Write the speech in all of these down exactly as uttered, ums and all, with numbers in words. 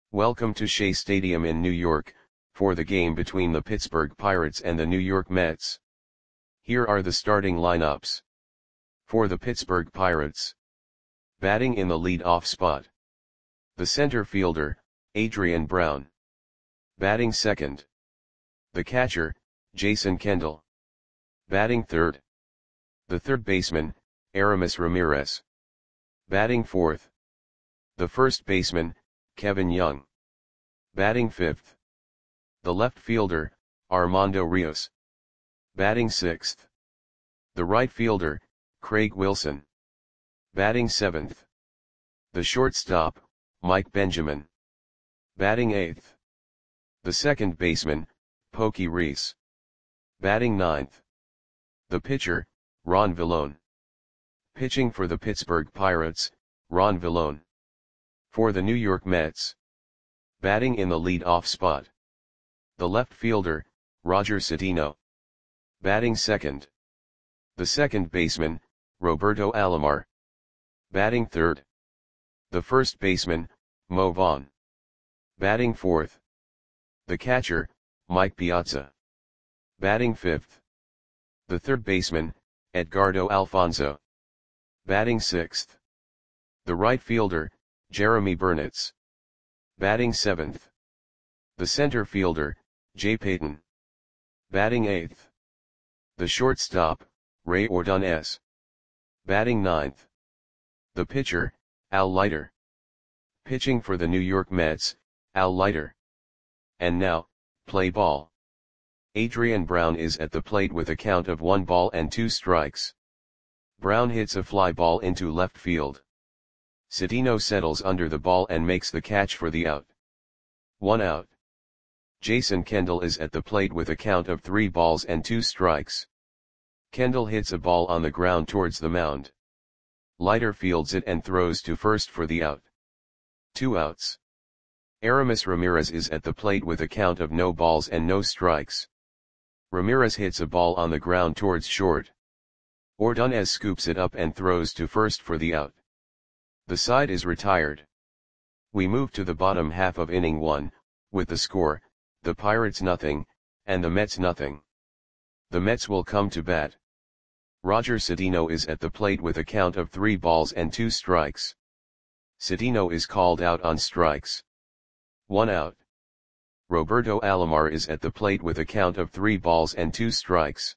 Welcome to Shea Stadium in New York, for the game between the Pittsburgh Pirates and the New York Mets. Here are the starting lineups. For the Pittsburgh Pirates. Batting in the lead-off spot. The center fielder, Adrian Brown. Batting second. The catcher, Jason Kendall. Batting third. The third baseman, Aramis Ramirez. Batting fourth. The first baseman, Kevin Young. Batting fifth. The left fielder, Armando Rios. Batting sixth. The right fielder, Craig Wilson. Batting seventh. The shortstop, Mike Benjamin. Batting eighth. The second baseman, Pokey Reese. Batting ninth. The pitcher, Ron Villone. Pitching for the Pittsburgh Pirates, Ron Villone. For the New York Mets. Batting in the lead-off spot. The left fielder, Roger Cedeno. Batting second. The second baseman, Roberto Alomar. Batting third. The first baseman, Mo Vaughn. Batting fourth. The catcher, Mike Piazza. Batting fifth. The third baseman, Edgardo Alfonzo. Batting sixth. The right fielder, Jeremy Burnitz. Batting seventh. The center fielder, Jay Payton. Batting eighth. The shortstop, Ray Ordonez. Batting ninth. The pitcher, Al Leiter. Pitching for the New York Mets, Al Leiter. And now, play ball. Adrian Brown is at the plate with a count of one ball and two strikes. Brown hits a fly ball into left field. Cedeno settles under the ball and makes the catch for the out. One out. Jason Kendall is at the plate with a count of three balls and two strikes. Kendall hits a ball on the ground towards the mound. Leiter fields it and throws to first for the out. Two outs. Aramis Ramirez is at the plate with a count of no balls and no strikes. Ramirez hits a ball on the ground towards short. Ordonez scoops it up and throws to first for the out. The side is retired. We move to the bottom half of inning one, with the score, the Pirates nothing, and the Mets nothing. The Mets will come to bat. Roger Cedeno is at the plate with a count of three balls and two strikes. Cedeno is called out on strikes. One out. Roberto Alomar is at the plate with a count of three balls and two strikes.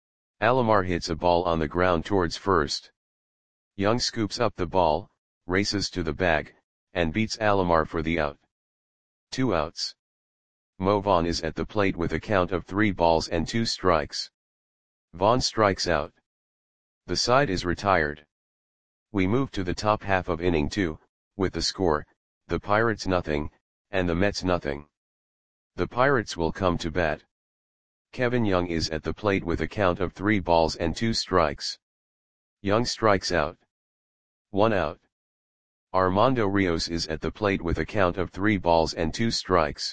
Alomar hits a ball on the ground towards first. Young scoops up the ball, races to the bag, and beats Alomar for the out. Two outs. Mo Vaughn is at the plate with a count of three balls and two strikes. Vaughn strikes out. The side is retired. We move to the top half of inning two, with the score, the Pirates nothing, and the Mets nothing. The Pirates will come to bat. Kevin Young is at the plate with a count of three balls and two strikes. Young strikes out. One out. Armando Rios is at the plate with a count of three balls and two strikes.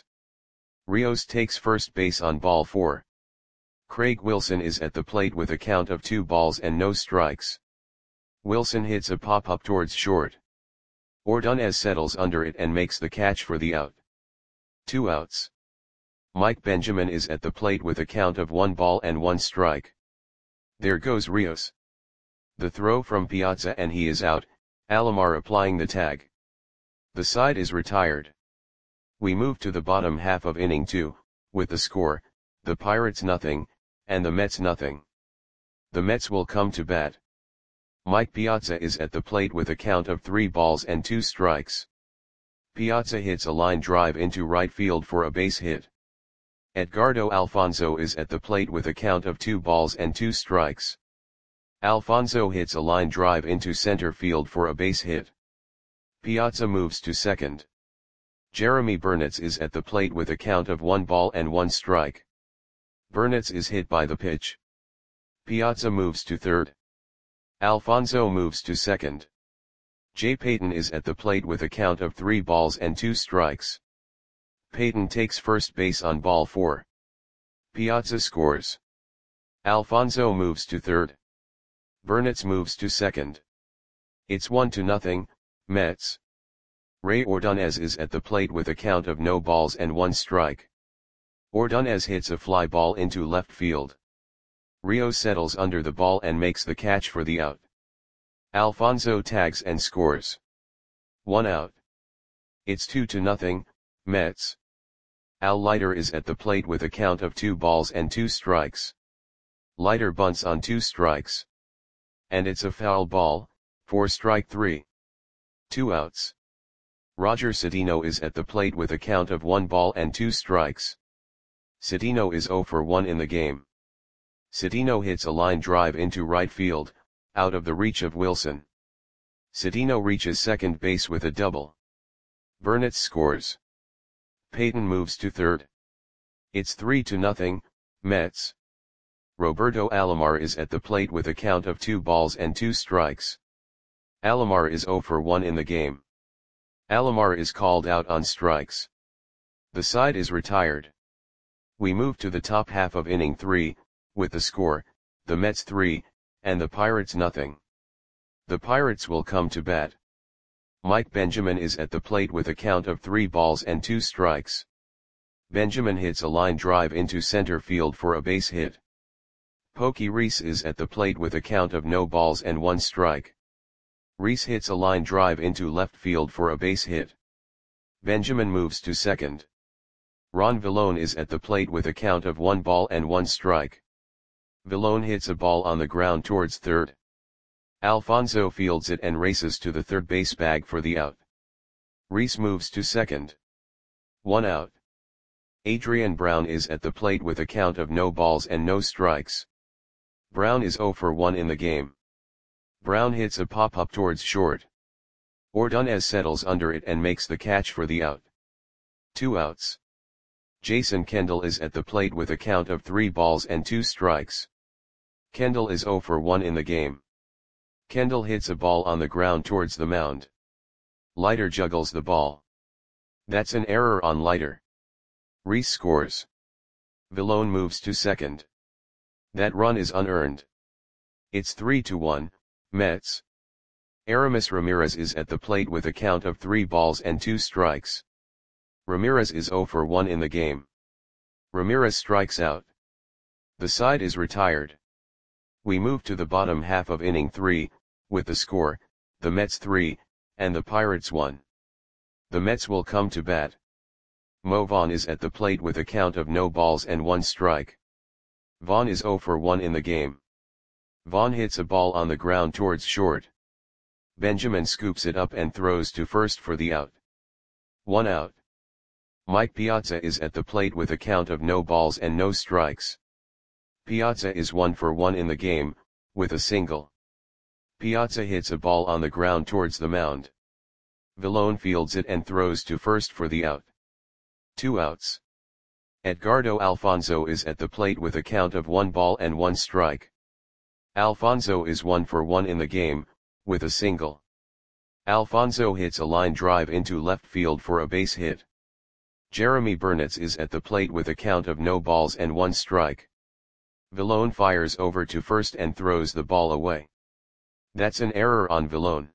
Rios takes first base on ball four. Craig Wilson is at the plate with a count of two balls and no strikes. Wilson hits a pop-up towards short. Ordonez settles under it and makes the catch for the out. Two outs. Mike Benjamin is at the plate with a count of one ball and one strike. There goes Rios. The throw from Piazza and he is out, Alomar applying the tag. The side is retired. We move to the bottom half of inning two, with the score, the Pirates nothing, and the Mets nothing. The Mets will come to bat. Mike Piazza is at the plate with a count of three balls and two strikes. Piazza hits a line drive into right field for a base hit. Edgardo Alfonzo is at the plate with a count of two balls and two strikes. Alfonzo hits a line drive into center field for a base hit. Piazza moves to second. Jeremy Burnitz is at the plate with a count of one ball and one strike. Burnitz is hit by the pitch. Piazza moves to third. Alfonzo moves to second. Jay Payton is at the plate with a count of three balls and two strikes. Payton takes first base on ball four. Piazza scores. Alfonzo moves to third. Burnitz moves to second. It's one to nothing, Mets. Ray Ordonez is at the plate with a count of no balls and one strike. Ordonez hits a fly ball into left field. Rios settles under the ball and makes the catch for the out. Alfonso tags and scores. One out. It's two to nothing, Mets. Al Leiter is at the plate with a count of two balls and two strikes. Leiter bunts on two strikes. And it's a foul ball, for strike three. Two outs. Roger Cedeno is at the plate with a count of one ball and two strikes. Cedeno is zero for one in the game. Cedeno hits a line drive into right field, out of the reach of Wilson. Cedeno reaches second base with a double. Burnett scores. Payton moves to third. It's three to nothing, Mets. Roberto Alomar is at the plate with a count of two balls and two strikes. Alomar is zero for one in the game. Alomar is called out on strikes. The side is retired. We move to the top half of inning three, with the score, the Mets three, and the Pirates nothing. The Pirates will come to bat. Mike Benjamin is at the plate with a count of three balls and two strikes. Benjamin hits a line drive into center field for a base hit. Pokey Reese is at the plate with a count of no balls and one strike. Reese hits a line drive into left field for a base hit. Benjamin moves to second. Ron Villone is at the plate with a count of one ball and one strike. Villone hits a ball on the ground towards third. Alfonso fields it and races to the third base bag for the out. Reese moves to second. One out. Adrian Brown is at the plate with a count of no balls and no strikes. Brown is zero for one in the game. Brown hits a pop-up towards short. Ordonez settles under it and makes the catch for the out. Two outs. Jason Kendall is at the plate with a count of three balls and two strikes. Kendall is zero for one in the game. Kendall hits a ball on the ground towards the mound. Leiter juggles the ball. That's an error on Leiter. Reese scores. Villone moves to second. That run is unearned. It's three to one, Mets. Aramis Ramirez is at the plate with a count of three balls and two strikes. Ramirez is zero for one in the game. Ramirez strikes out. The side is retired. We move to the bottom half of inning three, with the score, the Mets three, and the Pirates one. The Mets will come to bat. Mo Vaughn is at the plate with a count of no balls and one strike. Vaughn is zero for one in the game. Vaughn hits a ball on the ground towards short. Benjamin scoops it up and throws to first for the out. One out. Mike Piazza is at the plate with a count of no balls and no strikes. Piazza is one for one in the game, with a single. Piazza hits a ball on the ground towards the mound. Villone fields it and throws to first for the out. Two outs. Edgardo Alfonso is at the plate with a count of one ball and one strike. Alfonso is one for one in the game, with a single. Alfonso hits a line drive into left field for a base hit. Jeremy Burnitz is at the plate with a count of no balls and one strike. Villone fires over to first and throws the ball away. That's an error on Villone.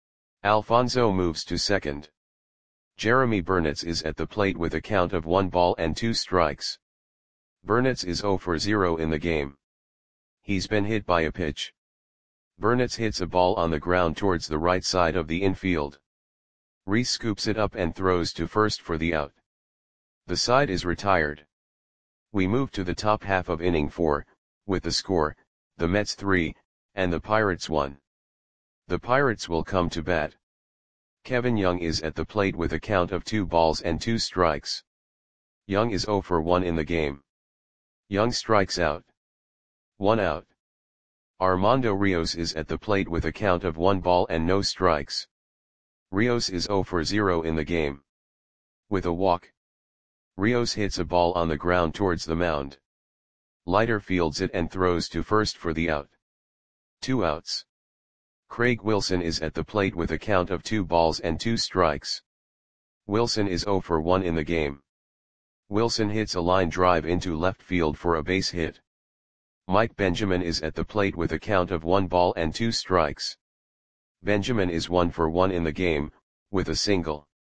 Alfonso moves to second. Jeremy Burnitz is at the plate with a count of one ball and two strikes. Burnitz is zero for zero in the game. He's been hit by a pitch. Burnitz hits a ball on the ground towards the right side of the infield. Reese scoops it up and throws to first for the out. The side is retired. We move to the top half of inning four, with the score, the Mets three, and the Pirates one. The Pirates will come to bat. Kevin Young is at the plate with a count of two balls and two strikes. Young is zero for one in the game. Young strikes out. One out. Armando Rios is at the plate with a count of one ball and no strikes. Rios is zero for zero in the game. With a walk. Rios hits a ball on the ground towards the mound. Leiter fields it and throws to first for the out. Two outs. Craig Wilson is at the plate with a count of two balls and two strikes. Wilson is zero for one in the game. Wilson hits a line drive into left field for a base hit. Mike Benjamin is at the plate with a count of one ball and two strikes. Benjamin is one for one in the game, with a single.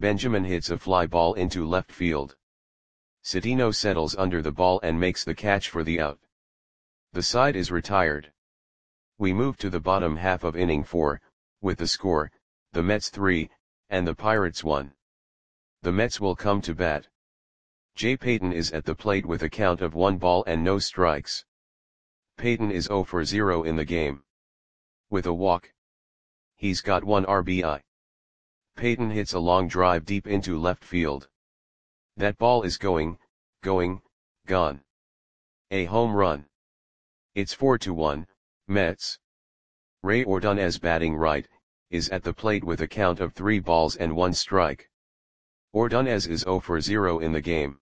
Benjamin hits a fly ball into left field. Cedeno settles under the ball and makes the catch for the out. The side is retired. We move to the bottom half of inning four, with the score, the Mets three, and the Pirates one. The Mets will come to bat. Jay Payton is at the plate with a count of one ball and no strikes. Payton is zero for zero in the game. With a walk. He's got one R B I. Payton hits a long drive deep into left field. That ball is going, going, gone. A home run. It's four to one, Mets. Ray Ordonez, batting right, is at the plate with a count of three balls and one strike. Ordonez is zero for zero in the game.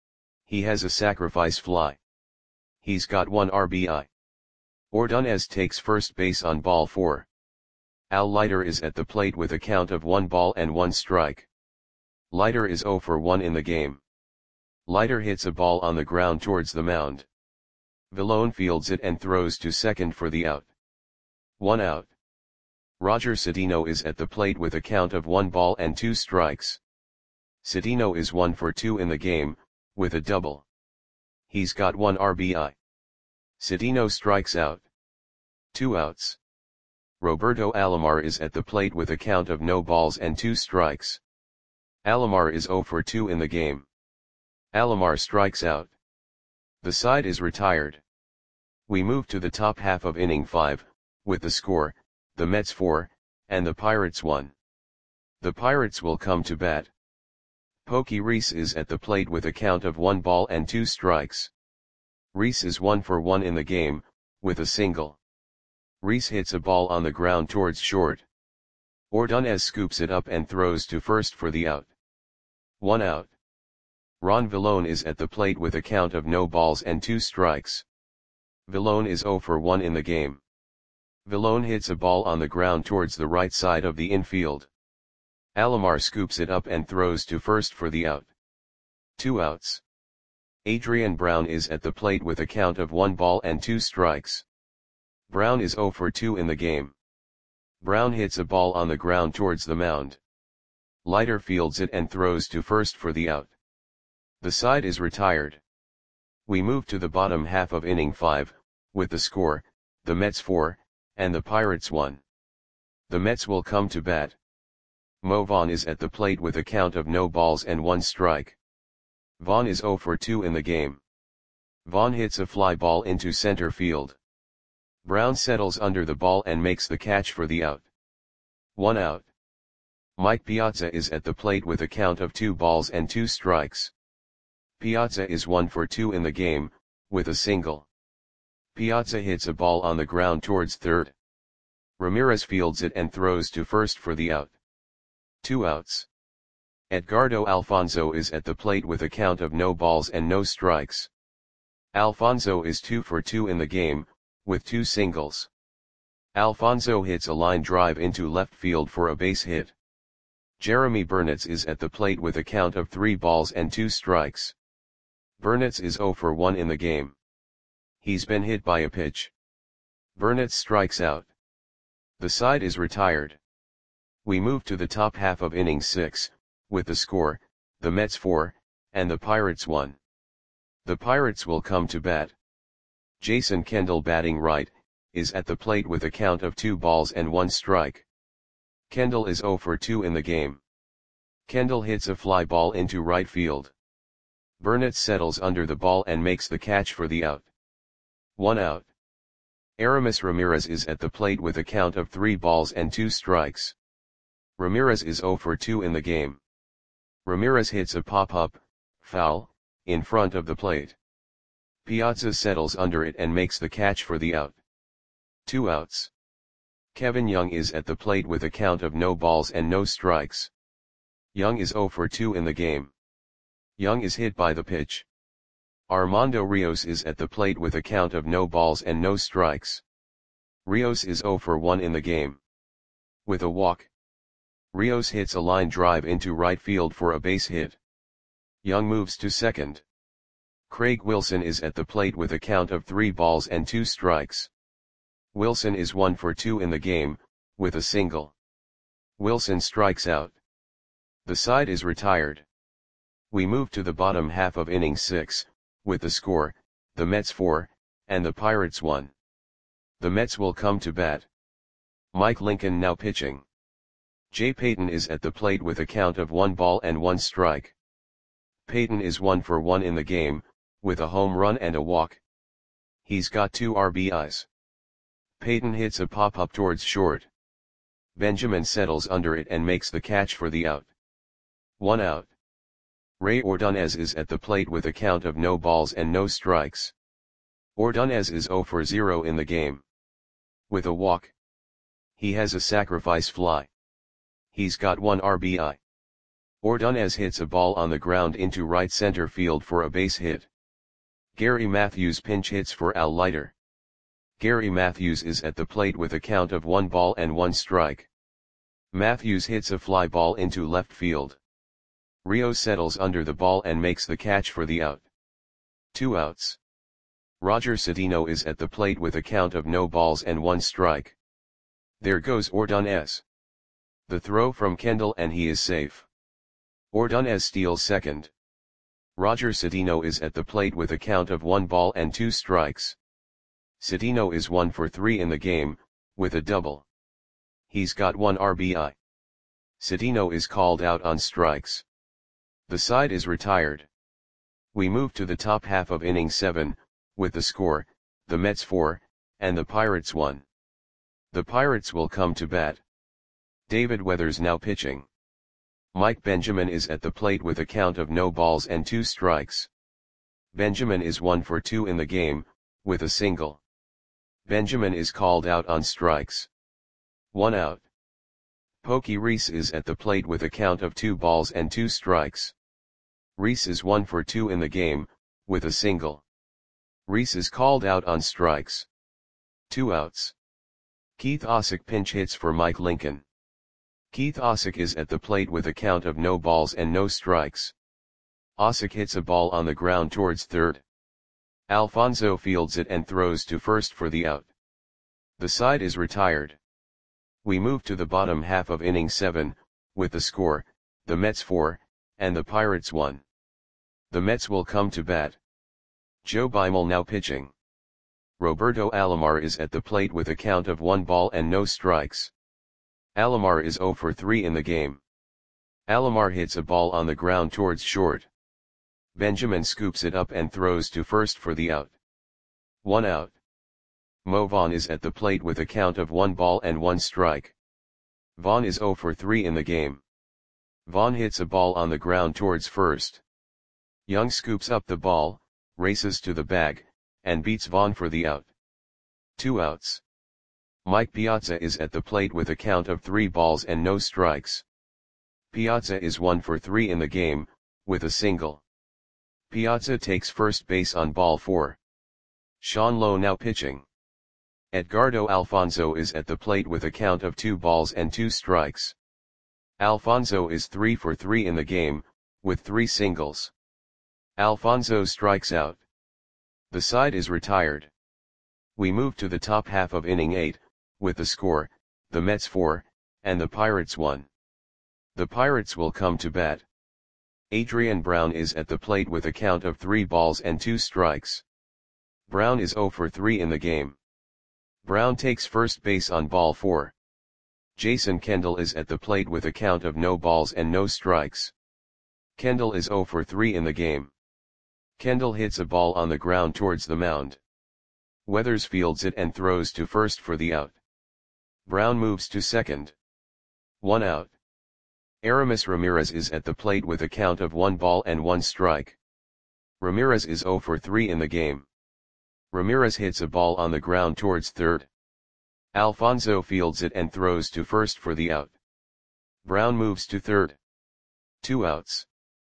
He has a sacrifice fly. He's got one R B I. Ordonez takes first base on ball four. Al Leiter is at the plate with a count of one ball and one strike. Leiter is zero for one in the game. Leiter hits a ball on the ground towards the mound. Villone fields it and throws to second for the out. One out. Roger Cedeno is at the plate with a count of one ball and two strikes. Cedeno is one for two in the game, with a double. He's got one R B I. Cedeno strikes out. Two outs. Roberto Alomar is at the plate with a count of no balls and two strikes. Alomar is zero for two in the game. Alomar strikes out. The side is retired. We move to the top half of inning five, with the score, the Mets four, and the Pirates one. The Pirates will come to bat. Pokey Reese is at the plate with a count of one ball and two strikes. Reese is one for one in the game, with a single. Reese hits a ball on the ground towards short. Ordonez scoops it up and throws to first for the out. One out. Ron Villone is at the plate with a count of no balls and two strikes. Villone is zero for one in the game. Villone hits a ball on the ground towards the right side of the infield. Alomar scoops it up and throws to first for the out. Two outs. Adrian Brown is at the plate with a count of one ball and two strikes. Brown is zero for two in the game. Brown hits a ball on the ground towards the mound. Leiter fields it and throws to first for the out. The side is retired. We move to the bottom half of inning five, with the score, the Mets four, and the Pirates one. The Mets will come to bat. Mo Vaughn is at the plate with a count of no balls and one strike. Vaughn is zero for two in the game. Vaughn hits a fly ball into center field. Brown settles under the ball and makes the catch for the out. One out. Mike Piazza is at the plate with a count of two balls and two strikes. Piazza is one for two in the game, with a single. Piazza hits a ball on the ground towards third. Ramirez fields it and throws to first for the out. Two outs. Edgardo Alfonzo is at the plate with a count of no balls and no strikes. Alfonzo is two for two in the game, with two singles. Alfonzo hits a line drive into left field for a base hit. Jeremy Burnitz is at the plate with a count of three balls and two strikes. Burnitz is zero for one in the game. He's been hit by a pitch. Burnitz strikes out. The side is retired. We move to the top half of inning six, with the score, the Mets four, and the Pirates one. The Pirates will come to bat. Jason Kendall, batting right, is at the plate with a count of two balls and one strike. Kendall is zero for two in the game. Kendall hits a fly ball into right field. Burnitz settles under the ball and makes the catch for the out. One out. Aramis Ramirez is at the plate with a count of three balls and two strikes. Ramirez is zero for two in the game. Ramirez hits a pop-up, foul, in front of the plate. Piazza settles under it and makes the catch for the out. Two outs. Kevin Young is at the plate with a count of no balls and no strikes. Young is zero for two in the game. Young is hit by the pitch. Armando Rios is at the plate with a count of no balls and no strikes. Rios is zero for one in the game. With a walk. Rios hits a line drive into right field for a base hit. Young moves to second. Craig Wilson is at the plate with a count of three balls and two strikes. Wilson is one for two in the game, with a single. Wilson strikes out. The side is retired. We move to the bottom half of inning six, with the score, the Mets four, and the Pirates one. The Mets will come to bat. Mike Lincoln now pitching. Jay Payton is at the plate with a count of one ball and one strike. Payton is one for one in the game, with a home run and a walk. He's got two R B Is. Payton hits a pop-up towards short. Benjamin settles under it and makes the catch for the out. One out. Ray Ordonez is at the plate with a count of no balls and no strikes. Ordonez is zero for zero in the game. With a walk. He has a sacrifice fly. He's got one R B I. Ordonez hits a ball on the ground into right center field for a base hit. Gary Matthews pinch hits for Al Leiter. Gary Matthews is at the plate with a count of one ball and one strike. Matthews hits a fly ball into left field. Rio settles under the ball and makes the catch for the out. Two outs. Roger Cedeno is at the plate with a count of no balls and one strike. There goes Ordonez. The throw from Kendall and he is safe. Ordonez steals second. Roger Cedeno is at the plate with a count of one ball and two strikes. Cedeno is one for three in the game, with a double. He's got one R B I. Cedeno is called out on strikes. The side is retired. We move to the top half of inning seven, with the score, the Mets four, and the Pirates one. The Pirates will come to bat. David Weathers now pitching. Mike Benjamin is at the plate with a count of no balls and two strikes. Benjamin is one for two in the game, with a single. Benjamin is called out on strikes. One out. Pokey Reese is at the plate with a count of two balls and two strikes. Reese is one for two in the game, with a single. Reese is called out on strikes. Two outs. Keith Osick pinch hits for Mike Lincoln. Keith Osick is at the plate with a count of no balls and no strikes. Osick hits a ball on the ground towards third. Alfonso fields it and throws to first for the out. The side is retired. We move to the bottom half of inning seven, with the score, the Mets four, and the Pirates one. The Mets will come to bat. Joe Beimel now pitching. Roberto Alomar is at the plate with a count of one ball and no strikes. Alomar is zero for three in the game. Alomar hits a ball on the ground towards short. Benjamin scoops it up and throws to first for the out. One out. Mo Vaughn is at the plate with a count of one ball and one strike. Vaughn is zero for three in the game. Vaughn hits a ball on the ground towards first. Young scoops up the ball, races to the bag, and beats Vaughn for the out. Two outs. Mike Piazza is at the plate with a count of three balls and no strikes. Piazza is one for three in the game, with a single. Piazza takes first base on ball four. Sean Lowe now pitching. Edgardo Alfonso is at the plate with a count of two balls and two strikes. Alfonso is three for three in the game, with three singles. Alfonso strikes out. The side is retired. We move to the top half of inning eight, with the score, the Mets four, and the Pirates one. The Pirates will come to bat. Adrian Brown is at the plate with a count of three balls and two strikes. Brown is zero for three in the game. Brown takes first base on ball four. Jason Kendall is at the plate with a count of no balls and no strikes. Kendall is zero for three in the game. Kendall hits a ball on the ground towards the mound. Weathers fields it and throws to first for the out. Brown moves to second. One out. Aramis Ramirez is at the plate with a count of one ball and one strike. Ramirez is zero for three in the game. Ramirez hits a ball on the ground towards third. Alfonso fields it and throws to first for the out. Brown moves to third. Two outs.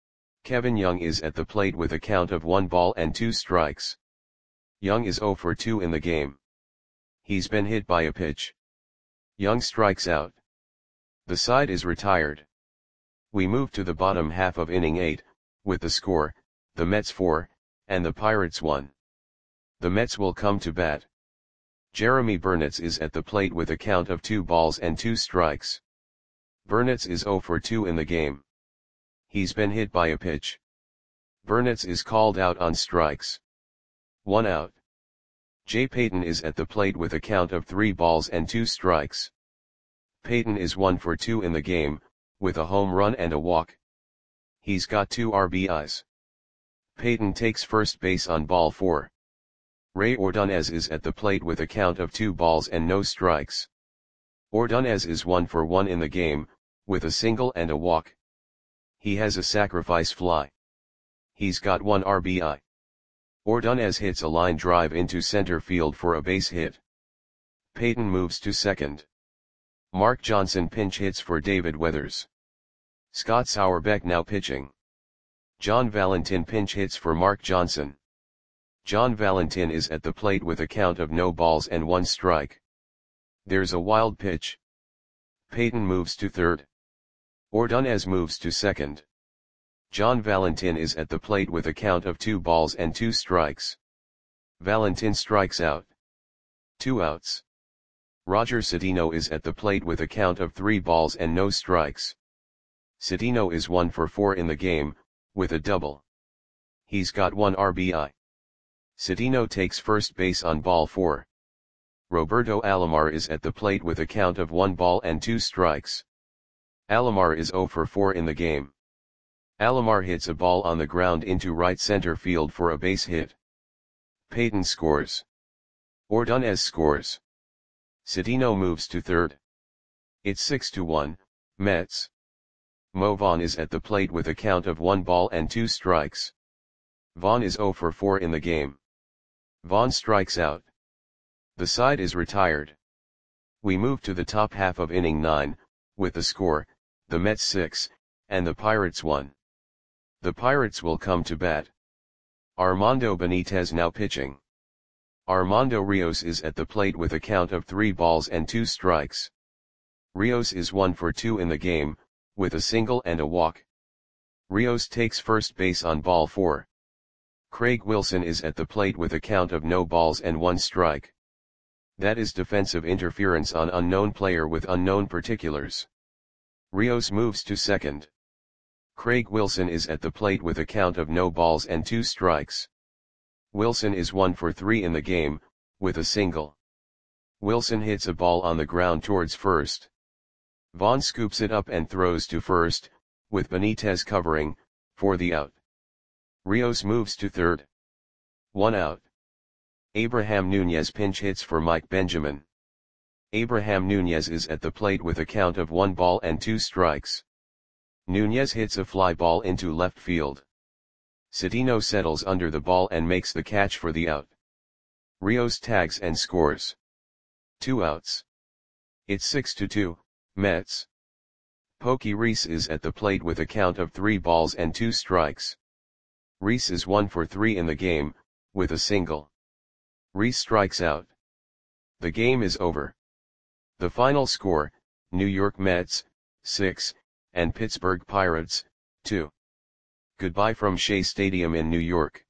Kevin Young is at the plate with a count of one ball and two strikes. Young is zero for two in the game. He's been hit by a pitch. Young strikes out. The side is retired. We move to the bottom half of inning eight, with the score, the Mets four, and the Pirates one. The Mets will come to bat. Jeremy Burnitz is at the plate with a count of two balls and two strikes. Burnitz is zero for two in the game. He's been hit by a pitch. Burnitz is called out on strikes. One out. Jay Payton is at the plate with a count of three balls and two strikes. Payton is one for two in the game, with a home run and a walk. He's got two R B Is. Payton takes first base on ball four. Ray Ordonez is at the plate with a count of two balls and no strikes. Ordonez is one for one in the game, with a single and a walk. He has a sacrifice fly. He's got one R B I. Ordonez hits a line drive into center field for a base hit. Payton moves to second. Mark Johnson pinch hits for David Weathers. Scott Sauerbeck now pitching. John Valentin pinch hits for Mark Johnson. John Valentin is at the plate with a count of no balls and one strike. There's a wild pitch. Payton moves to third. Ordonez moves to second. John Valentin is at the plate with a count of two balls and two strikes. Valentin strikes out. Two outs. Roger Cedeno is at the plate with a count of three balls and no strikes. Cedeno is one for four in the game, with a double. He's got one R B I. Cedeno takes first base on ball four. Roberto Alomar is at the plate with a count of one ball and two strikes. Alomar is zero for four in the game. Alomar hits a ball on the ground into right center field for a base hit. Payton scores. Ordonez scores. Cedeno moves to third. It's six to one, Mets. Mo Vaughn is at the plate with a count of one ball and two strikes. Vaughn is zero for four in the game. Vaughn strikes out. The side is retired. We move to the top half of inning nine, with the score, the Mets six, and the Pirates one. The Pirates will come to bat. Armando Benitez now pitching. Armando Rios is at the plate with a count of three balls and two strikes. Rios is one for two in the game, with a single and a walk. Rios takes first base on ball four. Craig Wilson is at the plate with a count of no balls and one strike. That is defensive interference on unknown player with unknown particulars. Rios moves to second. Craig Wilson is at the plate with a count of no balls and two strikes. Wilson is one for three in the game, with a single. Wilson hits a ball on the ground towards first. Vaughn scoops it up and throws to first, with Benitez covering, for the out. Rios moves to third. One out. Abraham Nunez pinch hits for Mike Benjamin. Abraham Nunez is at the plate with a count of one ball and two strikes. Nunez hits a fly ball into left field. Cedeno settles under the ball and makes the catch for the out. Rios tags and scores. Two outs. It's six to two, Mets. Pokey Reese is at the plate with a count of three balls and two strikes. Reese is one for three in the game, with a single. Reese strikes out. The game is over. The final score, New York Mets, six, and Pittsburgh Pirates, two. Goodbye from Shea Stadium in New York.